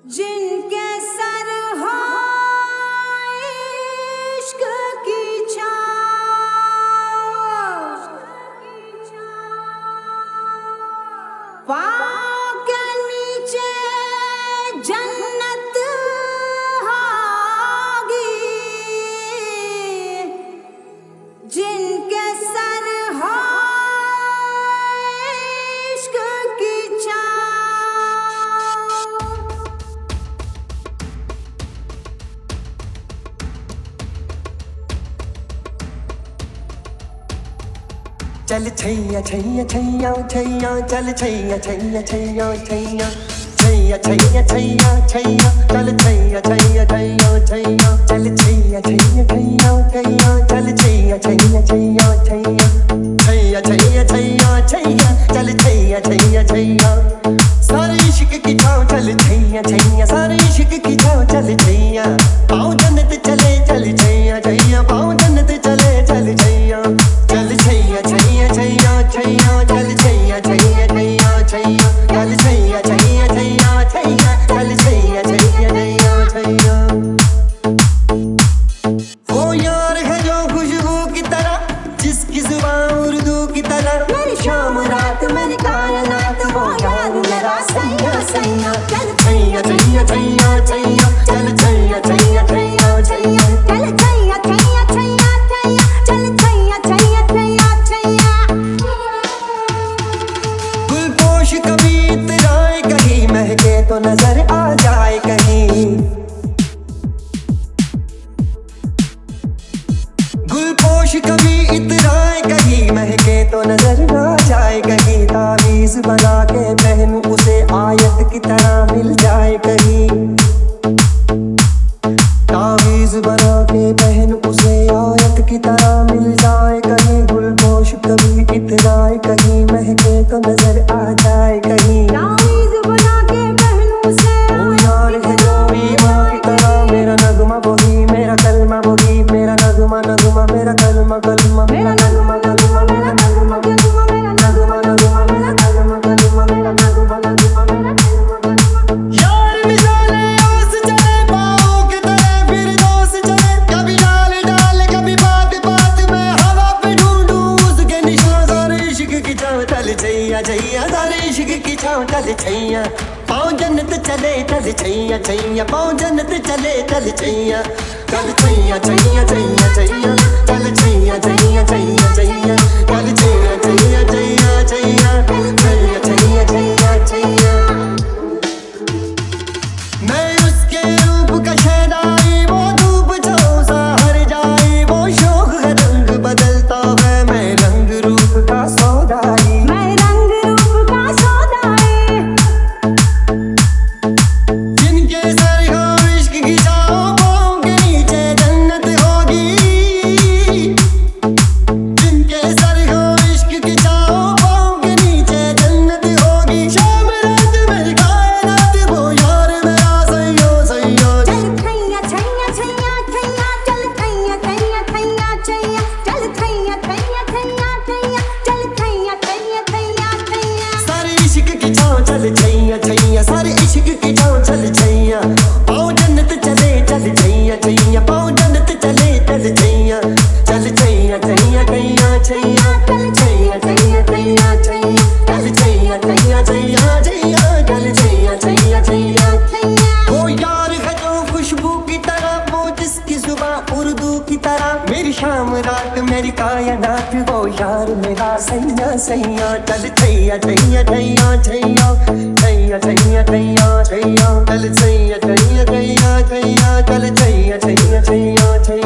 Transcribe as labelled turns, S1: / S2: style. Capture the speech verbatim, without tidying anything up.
S1: जिनके सर हो इश्क की छाँव, पाँव के नीचे जन्नत होगी। जिनके सर हो इश्क की छाँव।
S2: चल छैया छैया छैया छैया चल छैया छैया छैया छैया छैया छैया छैया छैया चल छैया छैया छैया छैया चल छैया छैया छैया छैया चल छैया छैया छैया छैया छैया छैया छैया छैया चल छैया छैया छैया सारे इश्क की छाँव चल छैया छैया सारे इश्क की छाँव चल छैया पाँव जन्नत चले चल छैया छैया पाँव जन्नत चले चल छैया चल छैया छैया छैया छैया चल छैया छैया छैया छैया चल छैया छैया छैया छैया चल छैया छैया छैया छैया। वो यार है जो खुशबू की तरह जिसकी जुबान उर्दू की तरह
S1: मेरी शाम रात मेरी कायनात वो यार मेरा सैया सैया। चल
S2: छैया छैया छैया छैया चल छैया छैया छैया छैया
S1: चल छैया छैया छैया छैया चल छैया छैया छैया छैया।
S2: गुलपोश कभी इतराए कहीं महके तो नजर आ जाए कहीं। गुलपोश कभी इतराए कहीं महके तो नजर आ जाए कहीं। तावीज़ बना के पहनूं उसे आयत की तरह मिल जाए कहीं। तावीज़ बना के पहनूं उसे आयत की तरह मिल जाए कहीं। गुलपोश कभी इतराए कहीं महके तो नजर आ जाए कहीं।
S1: तावीज़ बना के पहनूं उसे
S2: ओ यार है जो ईमान की तरह मेरा नगमा वही मेरा कलमा वही मेरा नगमा नगमा मेरा कलमा कलमा मेरा नगमा कलमा मेरा नगमा कलमा मेरा नगमा नगमा मेरा कलमा कलमा मेरा नगमा नगमा मेरा कलमा कलमा। यार मिसाले ओस चले पाँव की तरह फिर दोस्त चले कभी डाल डाल कभी बात बात में हवा पे ढूंढूं उसके निशान। सारे इश्क की छाँव चल छैया छैया सारे इश्क की छाँव चल छैया पाँव जन्नत चले चल छैया छैया पाँव जन्नत चले चल छैया चल छैया छैया छैया छैया चल छैया छैया छैया छैया चल छैया छैया छैया छैया छैया छैया छैया छैया। मैं उसके रूप का शहनाई वो धूप छाँव सा हर जाए वो शौक है रंग बदलता है मैं रंग रूप का सौदाई।
S1: मैं रंग रूप का सौदाई।
S2: जिनके सर हो इश्क की छाँव पाँव के नीचे जन्नत होगी। जिनके सर हो इश्क की छाँव पाँव के नीचे जन्नत होगी। शाम रात मेरी कायनात वो यार मेरा सैया सैया।
S1: चल छैया छैया छैया छैया चल छैया छैया छैया छैया चल छैया छैया छैया छैया चल छैया छैया छैया छैया।
S2: सारे इश्क की छाँव चल छैया छैया सारे इश्क की छाँव चल छैया पाँव जन्नत चले चल छैया छैया पाँव जन्नत चले चल छैया चल छैया छैया छैया छैया चल छैया छैया छैया छैया चल छैया छैया छैया छैया चल छैया छैया छैया छैया। वो यार है जो खुशबू की तरह वो जिसकी जुबान उर्दू की तरह मेरी शाम रात मेरी कायनात वो यार मेरा सैया सैया। चल छैया छैया छैया छैया छैया छैया छैया छैया चल छैया छैया छैया छैया चल छैया छैया छैया छैया।